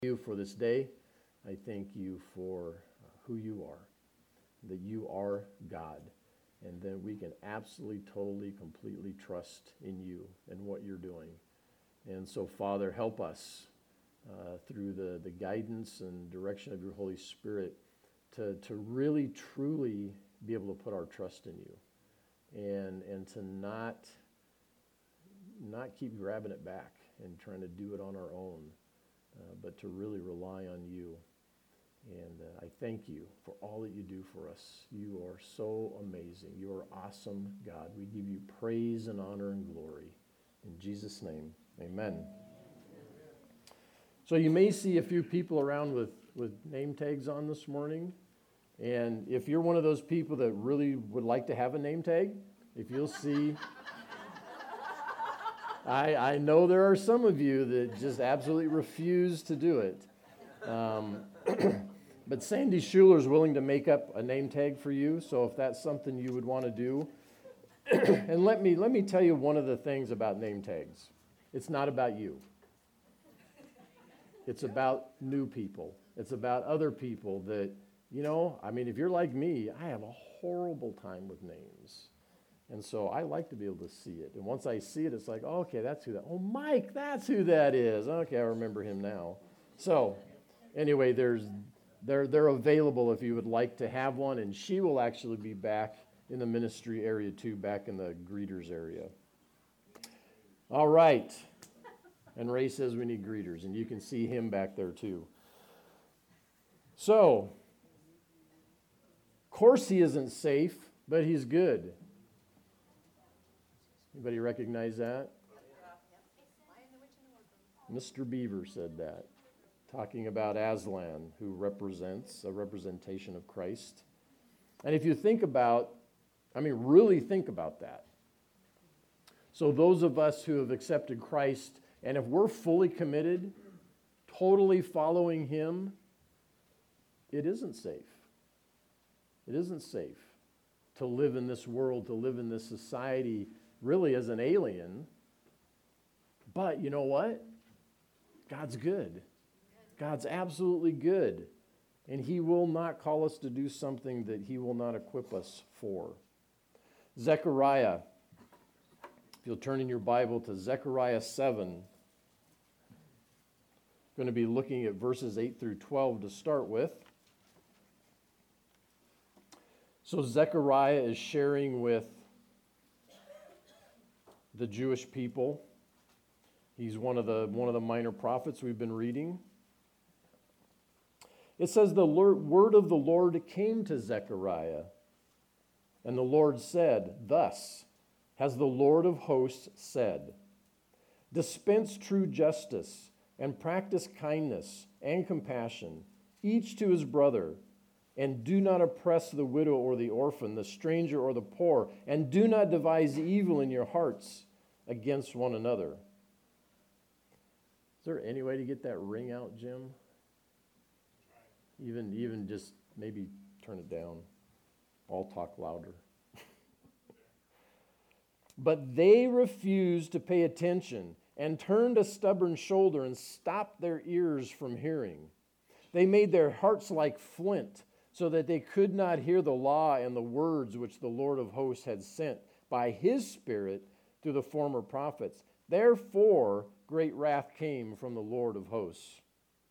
you for this day. I thank you for who you are, that you are God, and that we can absolutely, totally, completely trust in you and what you're doing. And so, Father, help us through the guidance and direction of your Holy Spirit to really, truly be able to put our trust in you and to not keep grabbing it back and trying to do it on our own. But to really rely on you. And I thank you for all that you do for us. You are so amazing. You are awesome, God. We give you praise and honor and glory. In Jesus' name, amen. So you may see a few people around with name tags on this morning. And if you're one of those people that really would like to have a name tag, if you'll see... I know there are some of you that just absolutely refuse to do it. But Sandy Schuler is willing to make up a name tag for you, so if that's something you would want to do. And let me tell you one of the things about name tags. It's not about you. It's about new people. It's about other people that, if you're like me, I have a horrible time with names. And so I like to be able to see it. And once I see it, it's like, oh, okay, that's who that is. Oh, Mike, that's who that is. Okay, I remember him now. So anyway, they're available if you would like to have one. And she will actually be back in the ministry area too, back in the greeters area. All right. And Ray says we need greeters. And you can see him back there too. So, of course he isn't safe, but he's good. Anybody recognize that? Mr. Beaver said that, talking about Aslan, who represents a representation of Christ. And if you really think about that. So those of us who have accepted Christ, and if we're fully committed, totally following him, it isn't safe. It isn't safe to live in this world, to live in this society, really as an alien. But you know what? God's good. God's absolutely good. And he will not call us to do something that he will not equip us for. Zechariah. If you'll turn in your Bible to Zechariah 7. I'm going to be looking at verses 8 through 12 to start with. So Zechariah is sharing with the Jewish people. He's one of the minor prophets we've been reading. It says, the word of the Lord came to Zechariah, and the Lord said, thus has the Lord of hosts said, dispense true justice and practice kindness and compassion, each to his brother, and do not oppress the widow or the orphan, the stranger or the poor, and do not devise evil in your hearts against one another. Is there any way to get that ring out, Jim? Even just maybe turn it down. I'll talk louder. But they refused to pay attention and turned a stubborn shoulder and stopped their ears from hearing. They made their hearts like flint, so that they could not hear the law and the words which the Lord of hosts had sent by his Spirit through the former prophets. Therefore, great wrath came from the Lord of hosts.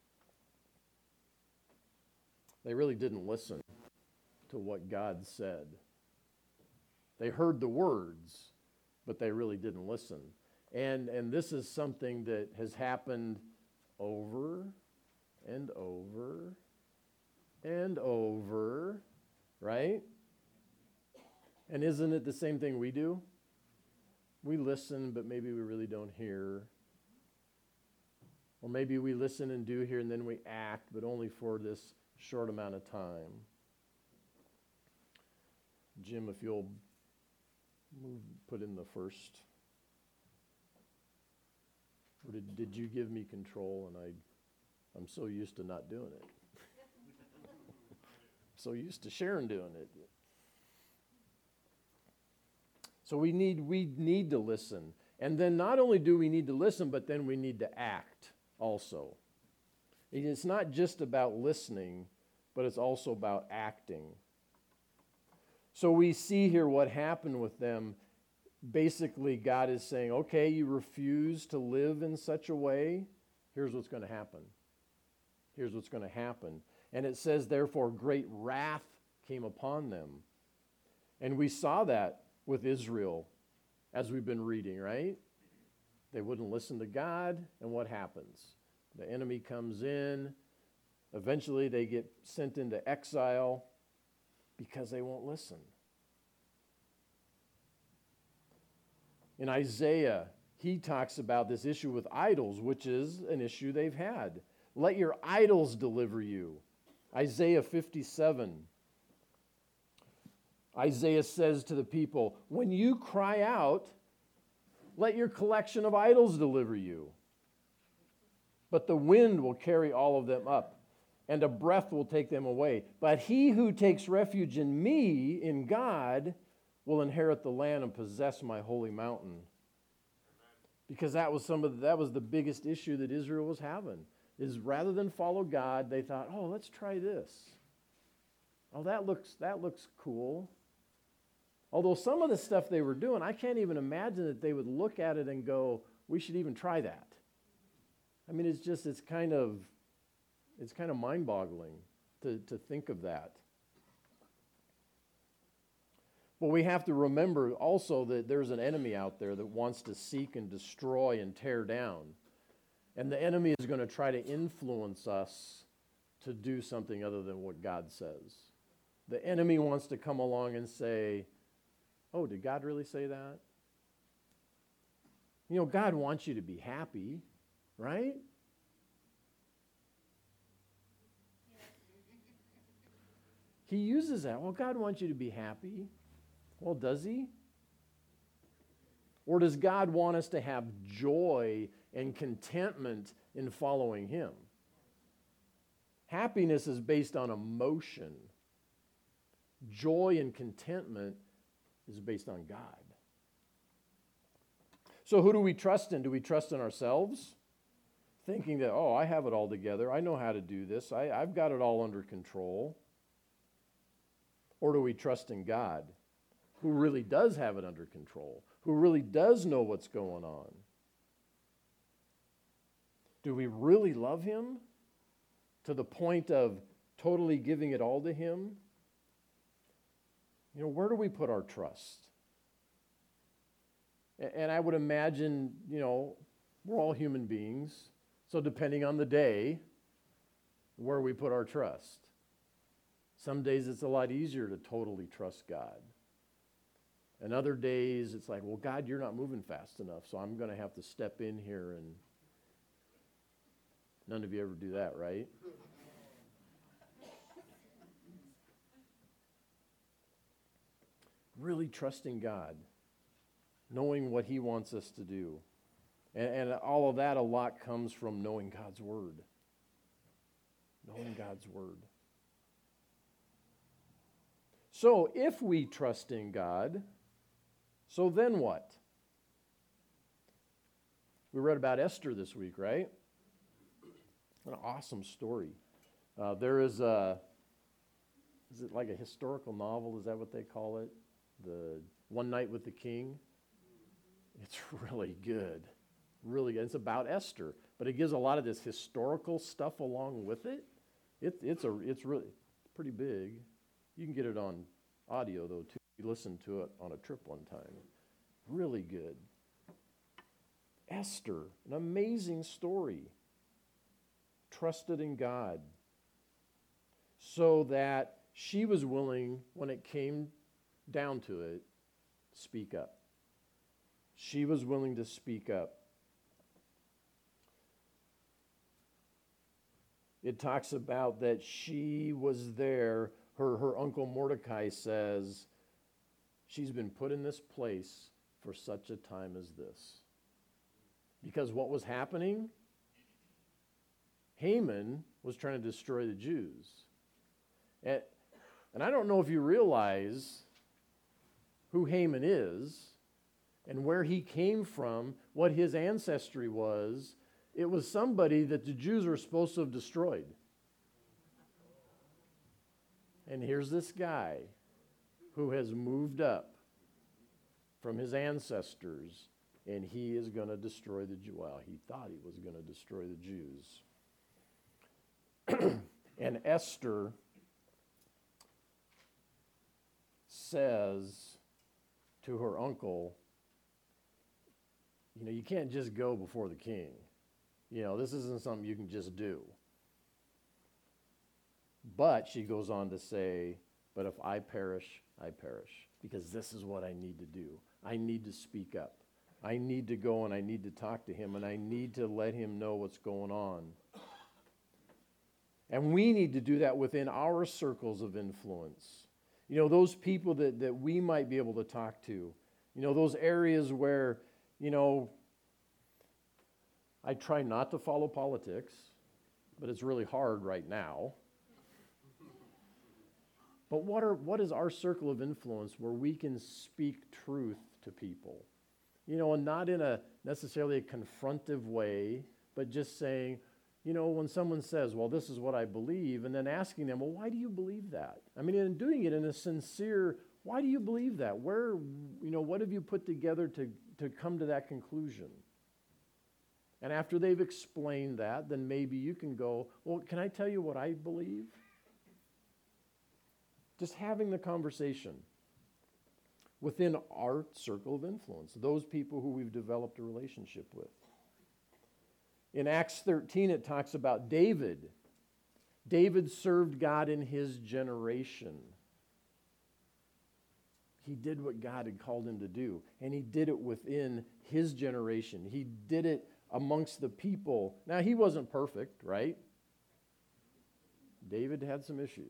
They really didn't listen to what God said. They heard the words, but they really didn't listen. And this is something that has happened over and over and over, right? And isn't it the same thing we do? We listen, but maybe we really don't hear. Or maybe we listen and do hear, and then we act, but only for this short amount of time. Jim, if you'll put in the first. Or did you give me control, and I'm so used to not doing it. So used to Sharon doing it. So we need to listen. And then not only do we need to listen, but then we need to act also. It's not just about listening, but it's also about acting. So we see here what happened with them. Basically, God is saying, okay, you refuse to live in such a way. Here's what's going to happen. Here's what's going to happen. And it says, therefore, great wrath came upon them. And we saw that with Israel as we've been reading, right? They wouldn't listen to God, and what happens? The enemy comes in. Eventually, they get sent into exile because they won't listen. In Isaiah, he talks about this issue with idols, which is an issue they've had. Let your idols deliver you. Isaiah 57. Isaiah says to the people, when you cry out, let your collection of idols deliver you. But the wind will carry all of them up, and a breath will take them away. But he who takes refuge in me, in God, will inherit the land and possess my holy mountain. Because that was the biggest issue that Israel was having. Is rather than follow God, they thought, oh, let's try this. Oh, that looks cool. Although some of the stuff they were doing, I can't even imagine that they would look at it and go, we should even try that. I mean, it's kind of mind-boggling to think of that. But we have to remember also that there's an enemy out there that wants to seek and destroy and tear down. And the enemy is going to try to influence us to do something other than what God says. The enemy wants to come along and say, oh, did God really say that? You know, God wants you to be happy, right? He uses that. Well, God wants you to be happy. Well, does he? Or does God want us to have joy and contentment in following him? Happiness is based on emotion. Joy and contentment is based on God. So who do we trust in? Do we trust in ourselves? Thinking that, oh, I have it all together. I know how to do this. I've got it all under control. Or do we trust in God, who really does have it under control, who really does know what's going on? Do we really love him to the point of totally giving it all to him? You know, where do we put our trust? And I would imagine, you know, we're all human beings, so depending on the day, where we put our trust. Some days it's a lot easier to totally trust God. And other days it's like, well, God, you're not moving fast enough, so I'm going to have to step in here. And none of you ever do that, right? Really trusting God, knowing what he wants us to do. And all of that, a lot comes from knowing God's word. Knowing God's word. So if we trust in God, so then what? We read about Esther this week, right? What an awesome story. There is it like a historical novel? Is that what they call it? The One Night with the King? It's really good. Really good. It's about Esther, but it gives a lot of this historical stuff along with it. It's really pretty big. You can get it on audio, though, too. We listened to it on a trip one time. Really good. Esther, an amazing story. Trusted in God. So that she was willing, when it came down to it, speak up. She was willing to speak up. It talks about that she was there. Her uncle Mordecai says, she's been put in this place for such a time as this. Because what was happening? Haman was trying to destroy the Jews. And I don't know if you realize who Haman is and where he came from, what his ancestry was. It was somebody that the Jews were supposed to have destroyed. And here's this guy who has moved up from his ancestors, and he is going to destroy the Jews. Well, he thought he was going to destroy the Jews. And Esther says to her uncle, you can't just go before the king. This isn't something you can just do. But she goes on to say, but if I perish, I perish. Because this is what I need to do. I need to speak up. I need to go and I need to talk to him and I need to let him know what's going on. And we need to do that within our circles of influence. Those people that we might be able to talk to. Those areas where, I try not to follow politics, but it's really hard right now. But what is our circle of influence where we can speak truth to people? And not in a necessarily a confrontive way, but just saying, when someone says, well, this is what I believe, and then asking them, well, why do you believe that? And doing it in a sincere, why do you believe that? Where, what have you put together to come to that conclusion? And after they've explained that, then maybe you can go, well, can I tell you what I believe? Just having the conversation within our circle of influence, those people who we've developed a relationship with. In Acts 13, it talks about David. David served God in his generation. He did what God had called him to do, and he did it within his generation. He did it amongst the people. Now, he wasn't perfect, right? David had some issues.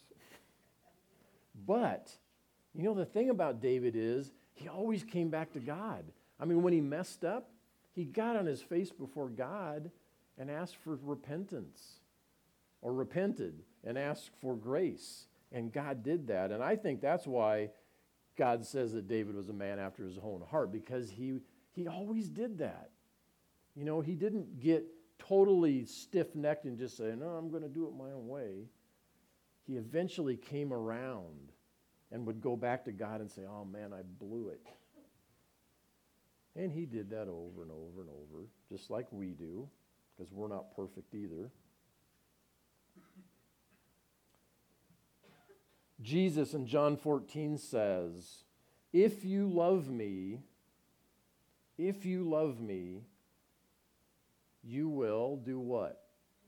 But, the thing about David is he always came back to God. When he messed up, he got on his face before God and asked for repentance, or repented and asked for grace. And God did that. And I think that's why God says that David was a man after his own heart, because he always did that. He didn't get totally stiff-necked and just say, no, I'm going to do it my own way. He eventually came around and would go back to God and say, oh man, I blew it. And he did that over and over and over, just like we do, because we're not perfect either. Jesus in John 14 says, if you love me, you will do what?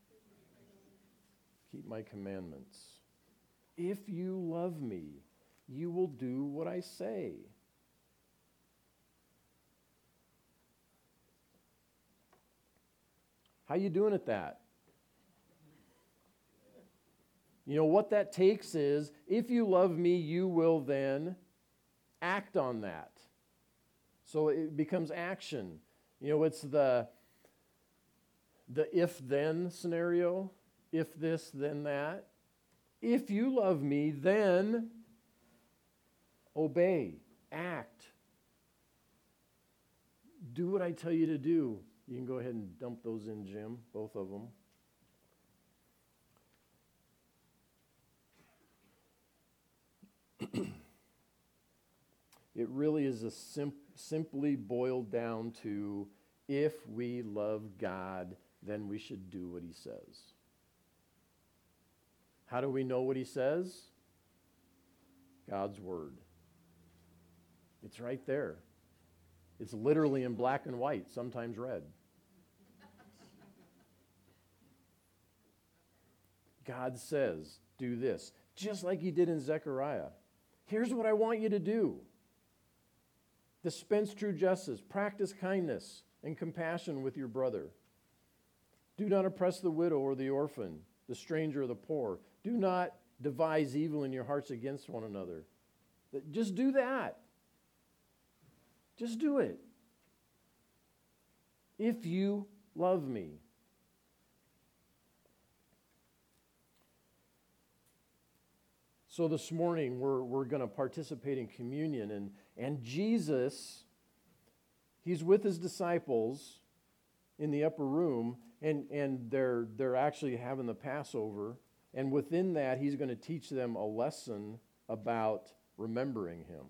Keep my commandments. If you love me, you will do what I say. How you doing at that? What that takes is, if you love me, you will then act on that. So it becomes action. It's the if-then scenario. If this, then that. If you love me, then obey, act. Do what I tell you to do. You can go ahead and dump those in, Jim, both of them. It really is simply boiled down to, if we love God, then we should do what he says. How do we know what he says? God's word. It's right there. It's literally in black and white, sometimes red. God says, do this, just like he did in Zechariah. Here's what I want you to do. Dispense true justice, practice kindness and compassion with your brother. Do not oppress the widow or the orphan, the stranger or the poor. Do not devise evil in your hearts against one another. Just do that. Just do it. If you love me. So this morning we're going to participate in communion, and Jesus, he's with his disciples, in the upper room, and they're actually having the Passover. And within that, he's going to teach them a lesson about remembering him.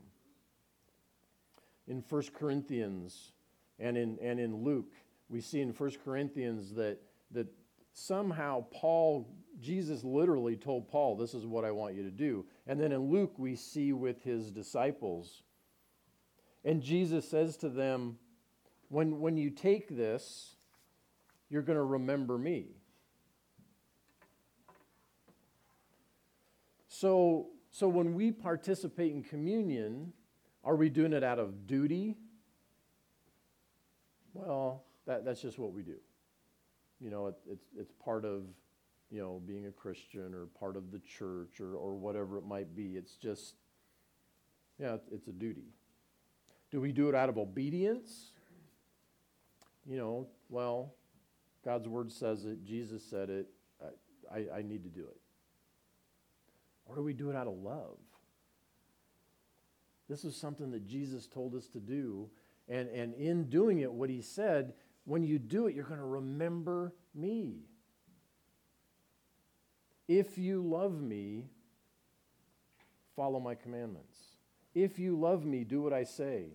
In 1 Corinthians and in Luke, we see in 1 Corinthians that somehow Jesus literally told Paul, this is what I want you to do. And then in Luke, we see with his disciples. And Jesus says to them, when you take this, you're going to remember me. So when we participate in communion, are we doing it out of duty? Well, that's just what we do. You know, it's part of, you know, being a Christian or part of the church or whatever it might be. It's just, yeah, it's a duty. Do we do it out of obedience? You know, well, God's word says it. Jesus said it. I need to do it. Or do we do it out of love? This is something that Jesus told us to do. And in doing it, what he said, when you do it, you're going to remember me. If you love me, follow my commandments. If you love me, do what I say.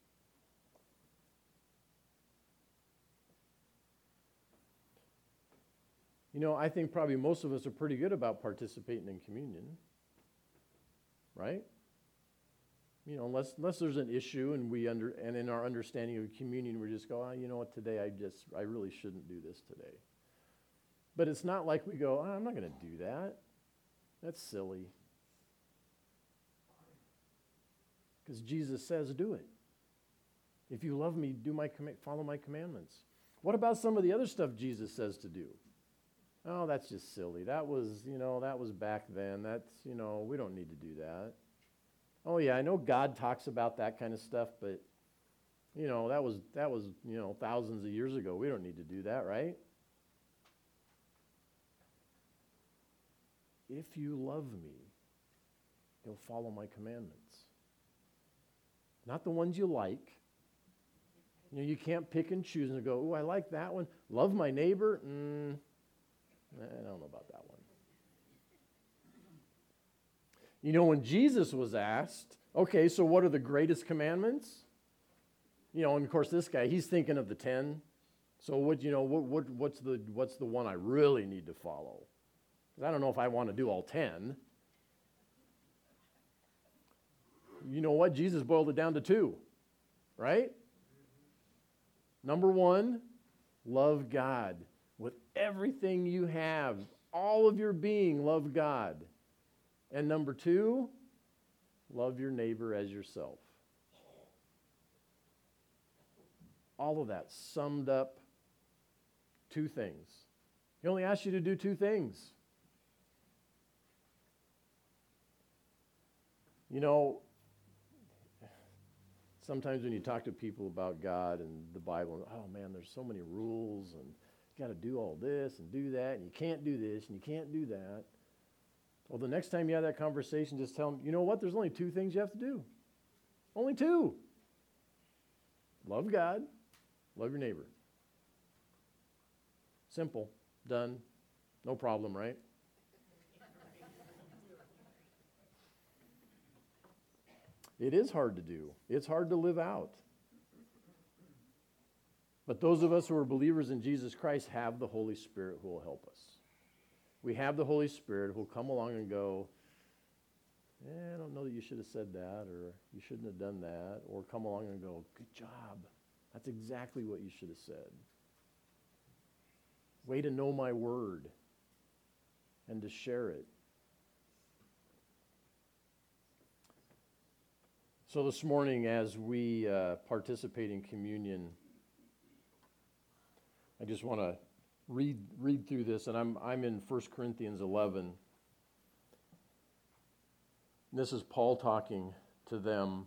You know, I think probably most of us are pretty good about participating in communion, right? You know, unless there's an issue and in our understanding of communion, we just go, you know what, today I really shouldn't do this today. But it's not like we go, I'm not going to do that. That's silly. Because Jesus says, do it. If you love me, follow my commandments. What about some of the other stuff Jesus says to do? Oh, that's just silly. That was back then. We don't need to do that. Oh yeah, I know God talks about that kind of stuff, but that was thousands of years ago. We don't need to do that, right? If you love me, you'll follow my commandments. Not the ones you like. You can't pick and choose and go, oh, I like that one. Love my neighbor? I don't know about that one. When Jesus was asked, okay, so what are the greatest commandments? And of course this guy, he's thinking of the 10. So what's the one I really need to follow? Because I don't know if I want to do all 10. You know what? Jesus boiled it down to 2, right? Number 1, love God. With everything you have, all of your being, love God. And number 2, love your neighbor as yourself. All of that summed up 2 things. He only asked you to do 2 things. Sometimes when you talk to people about God and the Bible, oh man, there's so many rules and you got to do all this and do that and you can't do this and you can't do that. Well, the next time you have that conversation, just tell them, you know what? There's only 2 things you have to do. Only 2. Love God, love your neighbor. Simple, done, no problem, right? It is hard to do. It's hard to live out. But those of us who are believers in Jesus Christ have the Holy Spirit who will help us. We have the Holy Spirit who will come along and go, I don't know that you should have said that, or you shouldn't have done that, or come along and go, good job. That's exactly what you should have said. Way to know my word and to share it. So this morning, as we participate in communion, I just want to read through this, and I'm in 1 Corinthians 11. This is Paul talking to them.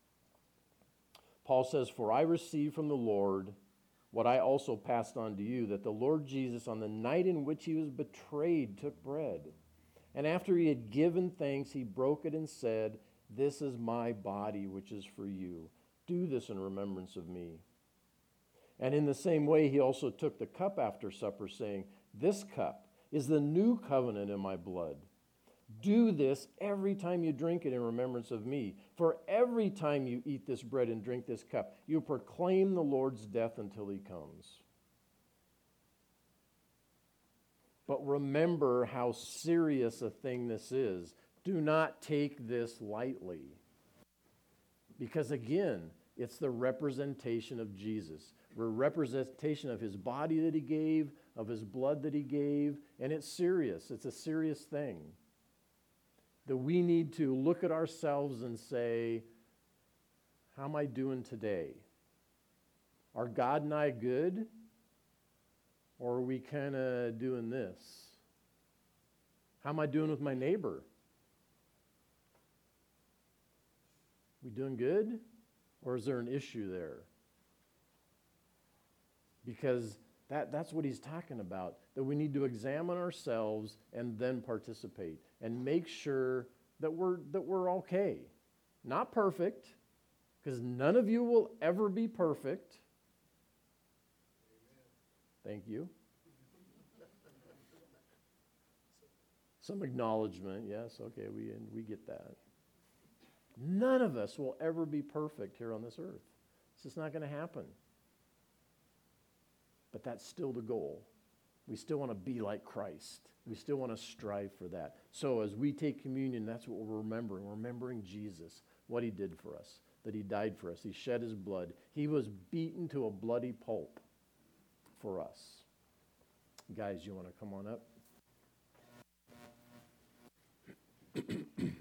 Paul says, "For I received from the Lord what I also passed on to you, that the Lord Jesus, on the night in which he was betrayed, took bread. And after he had given thanks, he broke it and said, 'This is my body, which is for you. Do this in remembrance of me.' And in the same way, he also took the cup after supper, saying, "This cup is the new covenant in my blood. Do this every time you drink it in remembrance of me. For every time you eat this bread and drink this cup, you proclaim the Lord's death until he comes." But remember how serious a thing this is. Do not take this lightly. Because again, it's the representation of Jesus. A representation of his body that he gave, of his blood that he gave, and it's serious. It's a serious thing. That we need to look at ourselves and say, how am I doing today? Are God and I good? Or are we kind of doing this? How am I doing with my neighbor? We doing good? Or is there an issue there? Because that's what he's talking about, that we need to examine ourselves and then participate and make sure that we're okay. Not perfect, because none of you will ever be perfect. Thank you. Some acknowledgement, yes, okay, we get that. None of us will ever be perfect here on this earth. It's just not going to happen. But that's still the goal. We still want to be like Christ. We still want to strive for that. So as we take communion, that's what we're remembering. We're remembering Jesus, what he did for us, that he died for us. He shed his blood. He was beaten to a bloody pulp for us. Guys, you want to come on up?